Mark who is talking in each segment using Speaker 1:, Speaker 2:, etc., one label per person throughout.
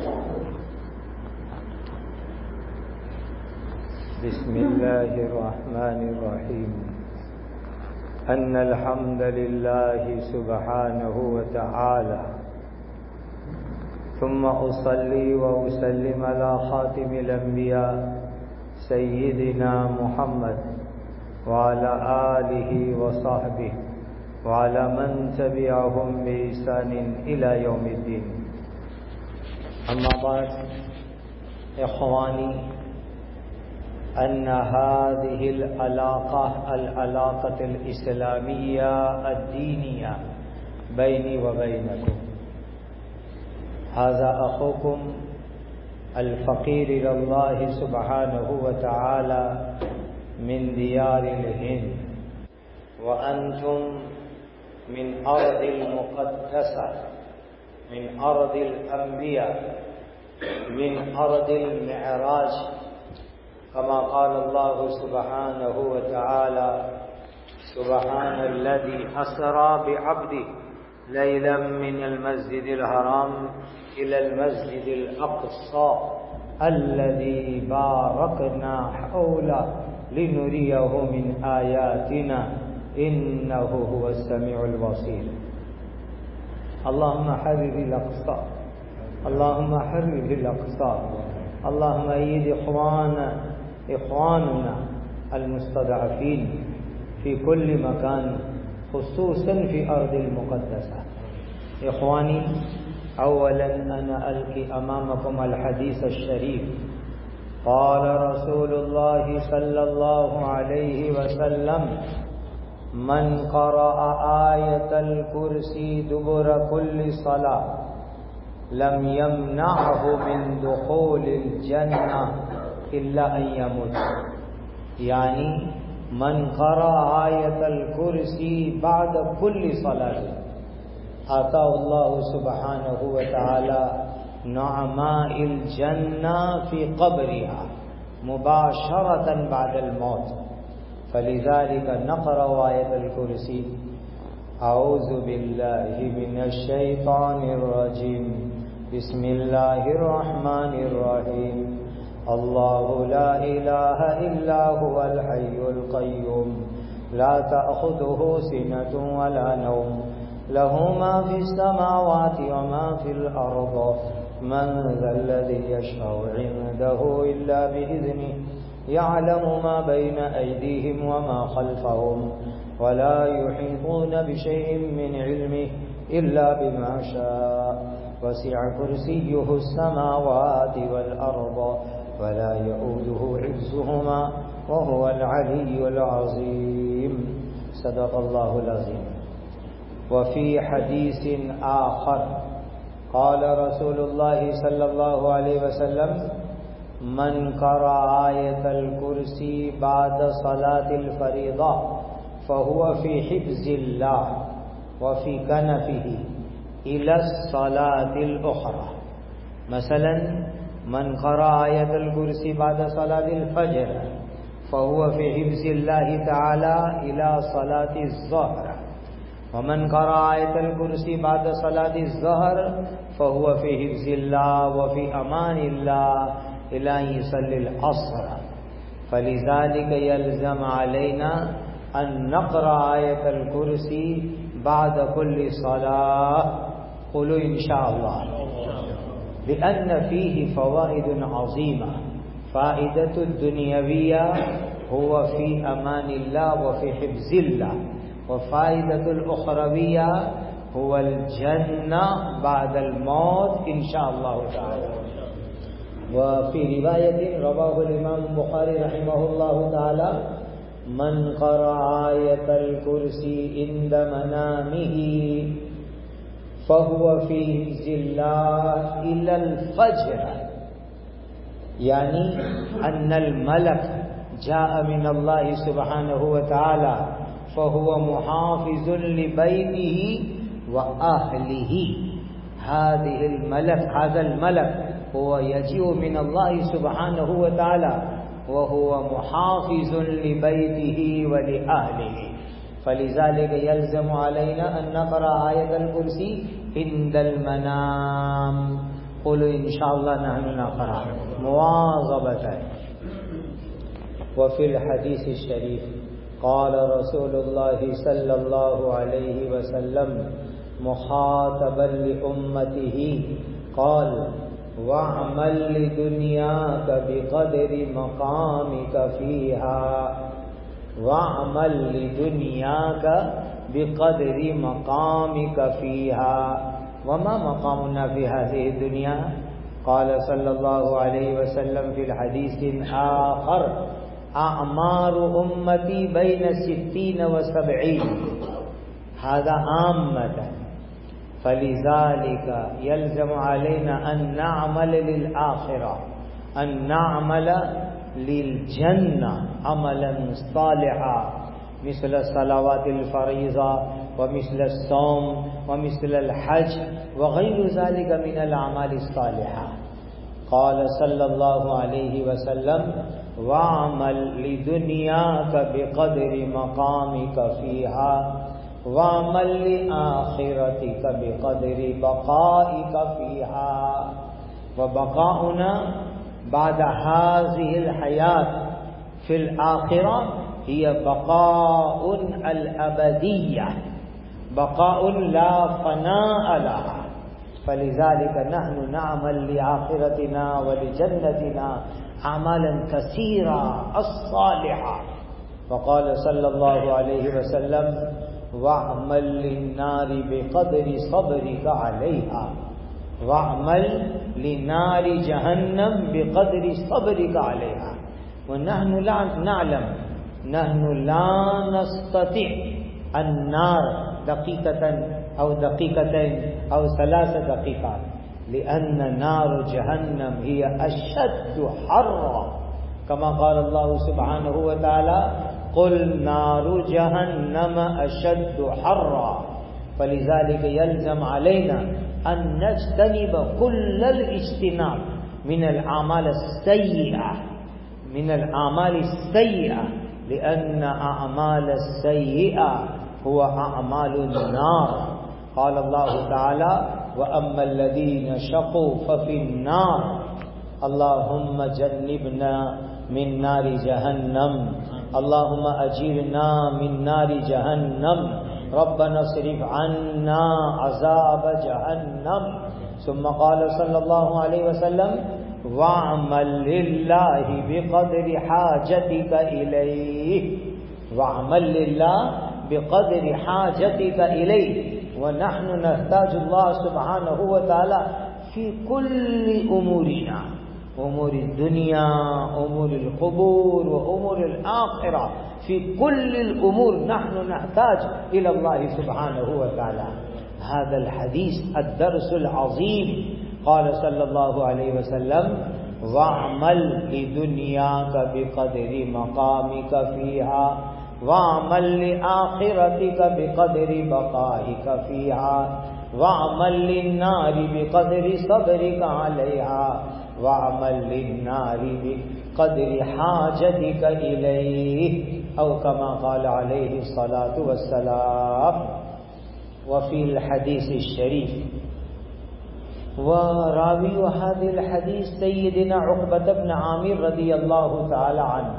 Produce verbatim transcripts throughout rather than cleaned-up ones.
Speaker 1: بسم الله الرحمن الرحيم. أن الحمد لله سبحانه وتعالى، ثم أصلي وأسلم على خاتم الأنبياء سيدنا محمد وعلى آله وصحبه وعلى من تبعهم بإحسان إلى يوم الدين. أما بعد، إخواني، أن هذه العلاقة العلاقة الإسلامية الدينية بيني وبينكم. هذا أخوكم الفقير إلى الله سبحانه وتعالى من ديار الهند، وأنتم من أرض المقدسة، من أرض الأنبياء، من أرض المعراج، كما قال الله سبحانه وتعالى: سبحان الذي أسرى بعبده ليلا من المسجد الحرام إلى المسجد الأقصى الذي باركنا حوله لنريه من آياتنا إنه هو السميع البصير. اللهم حرر الأقصى، اللهم حرر الأقصى، اللهم أيد إخوانا إخواننا المستضعفين في كل مكان، خصوصا في أرض المقدسة. إخواني، أولا أنا ألقي أمامكم الحديث الشريف. قال رسول الله صلى الله عليه وسلم: من قرأ آية الكرسي دبر كل صلاة لم يمنعه من دخول الجنة إلا أن يموت. يعني من قرأ آية الكرسي بعد كل صلاة آتاه الله سبحانه وتعالى نعماء الجنة في قبرها مباشرة بعد الموت. فلذلك نقرأ آية الكرسي. أعوذ بالله من الشيطان الرجيم. بسم الله الرحمن الرحيم. الله لا إله إلا هو الحي القيوم لا تأخذه سنة ولا نوم له ما في السماوات وما في الأرض من ذا الذي يشفع عنده إلا بإذنه يعلم ما بين أيديهم وما خلفهم ولا يحيطون بشيء من علمه إلا بما شاء وسع كرسيه السماوات والأرض ولا يؤوده حفظهما وهو العلي العظيم. صدق الله العظيم. وفي حديث آخر قال رسول الله صلى الله عليه وسلم: من قرأ آية الكرسي بعد صلاة الفريضة فهو في حفظ الله وفي كنفه إلى الصلاة الأخرى. مثلا من قرأ آية الكرسي بعد صلاة الفجر فهو في حفظ الله تعالى إلى صلاة الظهر، ومن قرأ آية الكرسي بعد صلاة الظهر فهو في حفظ الله وفي أمان الله إلى أن يصلي العصر. فلذلك يلزم علينا أن نقرأ آية الكرسي بعد كل صلاة. قولوا إن شاء الله. لأن فيه فوائد عظيمة. فائدة الدنيوية هو في أمان الله وفي حفظ الله، وفائدة الأخروية هو الجنة بعد الموت إن شاء الله تعالى. وفي رواية رواه الإمام البخاري رحمه الله تعالى: من قرأ آية الكرسي عند منامه فهو في حفظ الله إلى الفجر. يعني أن الملك جاء من الله سبحانه وتعالى فهو محافظ لبيته وأهله. هذه الملك هذا الملك هو يجيء من الله سبحانه وتعالى وهو محافظ لبيته ولأهله. فلذلك يلزم علينا أن نقرأ آية الكرسي عند المنام قولوا انشاءاللہ نحن نقرأ مواظبة. وفي الحديث الشريف قال رسول الله صلى الله عليه وسلم مخاطبا لأمته قال واعمل لدنياك بقدر مقامك فيها واعمل لدنياك بقدر مقامك فيها. وما مقامنا في هذه الدنيا؟ قال صلى الله عليه وسلم في الحديث آخر أعمار أمتي بين ستين وسبعين. هذا عامة. فلذلك يلزم علينا أن نعمل للآخرة، أن نعمل للجنة عملا صالحا مثل الصلوات الفريضة ومثل الصوم ومثل الحج وغير ذلك من الأعمال الصالحة. قال صلى الله عليه وسلم واعمل لدنياك بقدر مقامك فيها واعمل لآخرتك بقدر بقائك فيها. وبقاؤنا بعد هذه الحياة في الآخرة هي بقاء الأبدية، بقاء لا فناء لها. فلذلك نحن نعمل لآخرتنا ولجنتنا أعمالا كثيرة الصالحة. وقال صلى الله عليه وسلم واعمل للنار بقدر صبرك عليها واعمل لنار جهنم بقدر صبرك عليها. ونحن لا نعلم، نحن لا نستطيع النار دقيقة أو دقيقتين أو ثلاث دقيقات، لأن نار جهنم هي أشد حرا كما قال الله سبحانه وتعالى قل نار جهنم أشد حرا. فلذلك يلزم علينا أن نجتنب كل الاجتناب من الأعمال السيئة من الأعمال السيئة لأن أعمال السيئة هو أعمال النار. قال الله تعالى وأما الذين شقوا ففي النار. اللهم جنبنا من نار جهنم، اللهم أجرنا من نار جهنم، ربنا اصرف عنا عذاب جهنم. ثم قال صلى الله عليه وسلم واعمل لله بقدر حاجتك إليه واعمل لله بقدر حاجتك إليه. ونحن نحتاج الله سبحانه وتعالى في كل أمورنا، أمور الدنيا، أمور القبور، وأمور الآخرة. في كل الأمور نحن نحتاج إلى الله سبحانه وتعالى. هذا الحديث الدرس العظيم. قال صلى الله عليه وسلم واعمل لدنياك بقدر مقامك فيها واعمل لآخرتك بقدر بقائك فيها واعمل للنار بقدر صبرك عليها واعمل للنار بقدر حاجتك إليه، أو كما قال عليه الصلاة والسلام. وفي الحديث الشريف وراوي هذا الحديث سيدنا عقبة بن عامر رضي الله تعالى عنه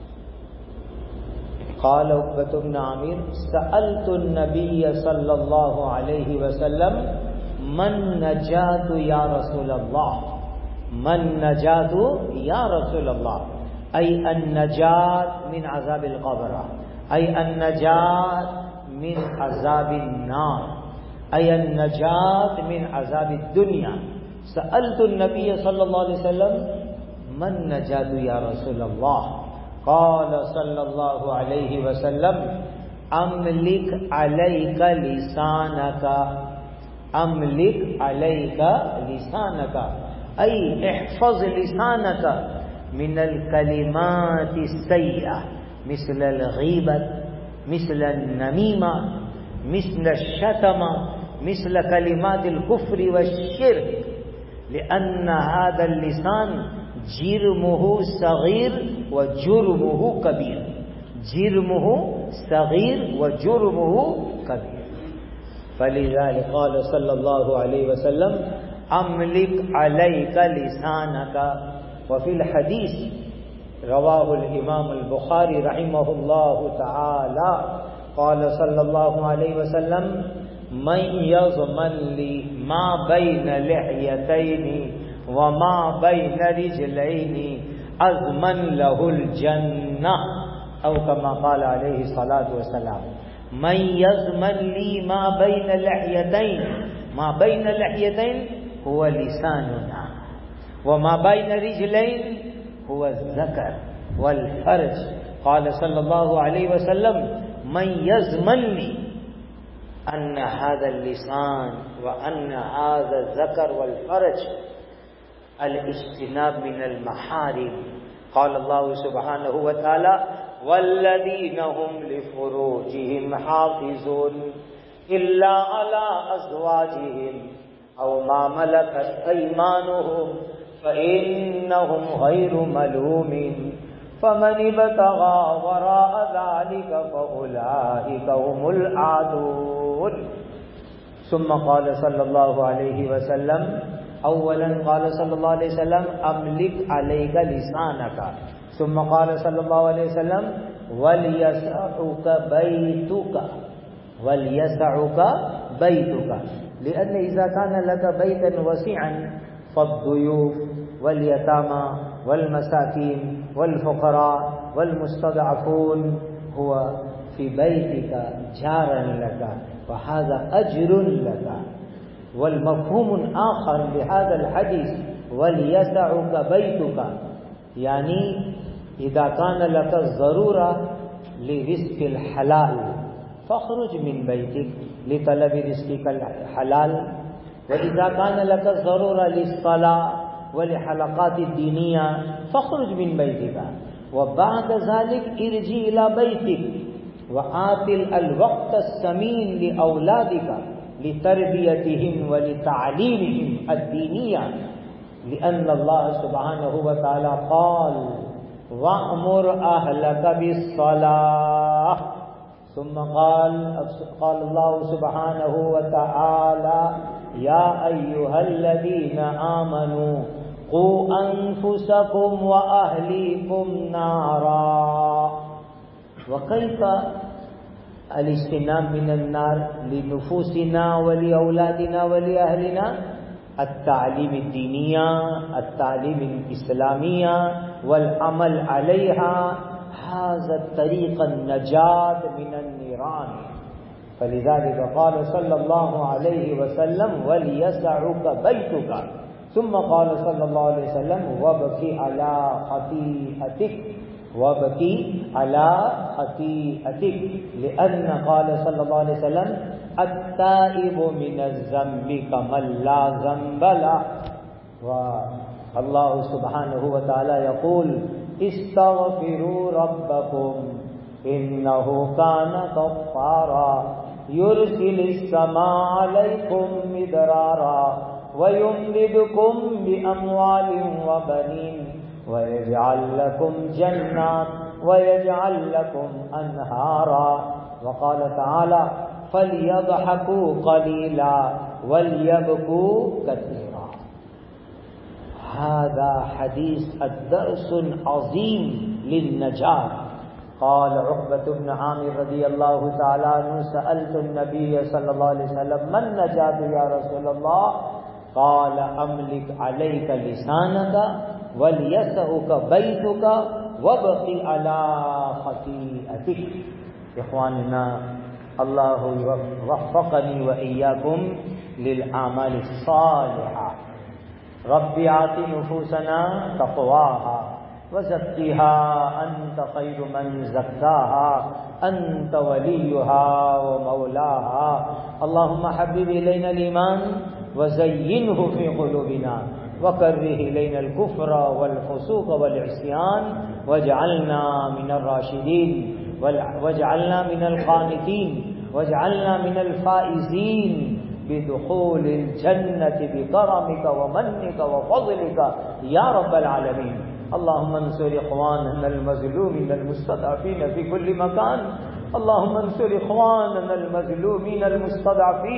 Speaker 1: قال عقبة بن عامر سألت النبي صلى الله عليه وسلم من نجاة يا رسول الله، من نجاة يا رسول الله، أي النجاة من عذاب القبر، أي النجاة من عذاب النار، أي النجاة من عذاب الدنيا. سألت النبي صلى الله عليه وسلم من نجاة يا رسول الله؟ قال صلى الله عليه وسلم أملك عليك لسانك، أملك عليك لسانك، أي احفظ لسانك من الكلمات السيئة مثل الغيبة، مثل النميمة، مثل الشتم، مثل كلمات الكفر والشرك، لأن هذا اللسان جرمه صغير وجرمه كبير، جرمه صغير وجرمه كبير. فلذلك قال صلى الله عليه وسلم املک علیک لسانک. وفی الحدیث رواہ الامام البخاری رحمہ اللہ تعالی قال صلی اللہ علیہ وسلم من یضمن لی ما بین لحیتین وما بین رجلین اضمن له الجنہ او کما قال علیہ الصلاۃ والسلام. من یضمن لی ما بین لحیتین، ما بین لحیتین هو لساننا، وما بین رجلین هو الذکر والفرج. قال صلی اللہ علیہ وسلم من یضمن لی ان هذا اللسان وان هذا الذکر والفرج الاجتناب من المحارم. قال الله سبحانه وتعالى والذین هم لفروجهم حافظون الا على ازواجهم او ما ملكت ايمانهم فانهم غير ملومين فمن ابتغى وراء ذلك فاولئك هم العادون. ثم قال صلی اللہ علیہ وسلم اولا قال صلی اللہ علیہ وسلم املک علیک لسانک. ثم قال صلی اللہ علیہ وسلم وَلْيَسْعُكَ بَيْتُكَ وَلْيَسْعُكَ بَيْتُكَ لأن إذا كان لك بيتا وسعا فالضيوف واليتامى والمساكين والفقراء والمستضعفون هو في بيتك جارا لك وهذا أجر لك. والمفهوم آخر لهذا الحديث وَلْيَسْعُكَ بَيْتُكَ يعني إذا كان لك الضرورة لرزق الحلال فاخرج من بيتك لطلب رزقك الحلال، وإذا كان لك الضرورة للصلاة ولحلقات الدينية فاخرج من بيتك، وبعد ذلك ارجع إلى بيتك وآت الوقت الثمين لأولادك لتربيتهم ولتعليمهم الدينية، لأن الله سبحانه وتعالى قال وَأْمُرْ أَهْلَكَ بِالصَّلَاةِ. ثم قال قال الله سبحانه وتعالى يا أيها الذين آمنوا قوا أنفسكم وأهليكم نارا. وكيف الاجتناب من النار لنفوسنا ولأولادنا ولأهلنا؟ التعلیم الدینیہ، التعلیم الاسلامیہ والعمل علیہا، هذا طریق النجات من النیران. فلذلك قال صلی اللہ علیہ وسلم وَلْيَسَعُكَ بَيْتُكَ. ثم قال صلی اللہ علیہ وسلم وَابْكِ عَلَى خَطِيئَتِكَ وَابْكِ عَلى خَطِيئَتِكَ لأن قال صلی اللہ علیہ وسلم التائب من الذنب كمن لا ذنب له. والله سبحانه وتعالى يقول استغفروا ربكم إنه كان غفارا يرسل السماء عليكم مدرارا ويمددكم بأموال وبنين ويجعل لكم جنات ويجعل لكم أنهارا. وقال تعالى فَلْيَضْحَكُوا قَلِيلًا وَلْيَبْكُوا كَثِيرًا. هذا حديث الدرس عظيم للنجاة. قال عقبة بن عامر رضي الله تعالى عنه سألت النبي صلى الله عليه وسلم ما النجاة يا رسول الله؟ قال أملك عليك لسانك وليسعك بيتك وابق على خطيئتك. إخواننا اللہ وفقنی وإياكم للأعمال الصالحة. رب آت نفوسنا تقواها وزكها أنت خير من زكاها أنت وليها ومولاها. اللهم حبب إلينا الإيمان وزينه في قلوبنا وكره إلينا الكفر والفسوق والعصيان واجعلنا من الراشدين واجعلنا من القانتين واجعلنا من الفائزين بدخول الجنة بكرمك ومنك وفضلك يا رب العالمين. اللهم انصر إخواننا المظلومين المستضعفين في كل مكان. اللهم انصر إخواننا المظلومين المستضعفين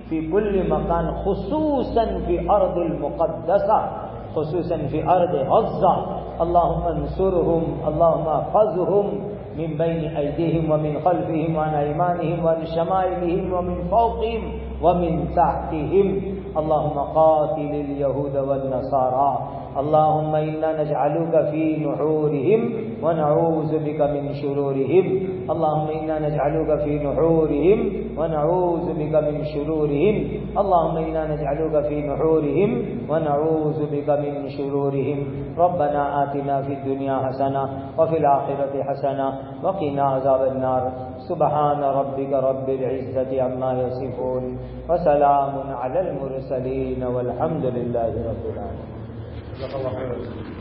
Speaker 1: في كل مكان خصوصا في أرض المقدسة خصوصا في أرض غزة اللهم انصرهم اللهم احفظهم من بين أيديهم ومن خلفهم وعن أيمانهم وعن شمائلهم ومن فوقهم ومن تحتهم اللهم قاتل اليهود والنصارى اللهم إنا نجعلك في نحورهم ونعوذ بك من شرورهم اللهم إنا نجعلك في نحورهم ونعوذ بك من شرورهم اللهم إنا نجعلك في نحورهم ونعوذ بك من شرورهم ربنا آتنا في الدنيا حسنة وفي الآخرة حسنة وقنا عذاب النار سبحان ربك رب العزة عما يصفون وسلام على المرسلين والحمد لله رب العالمين.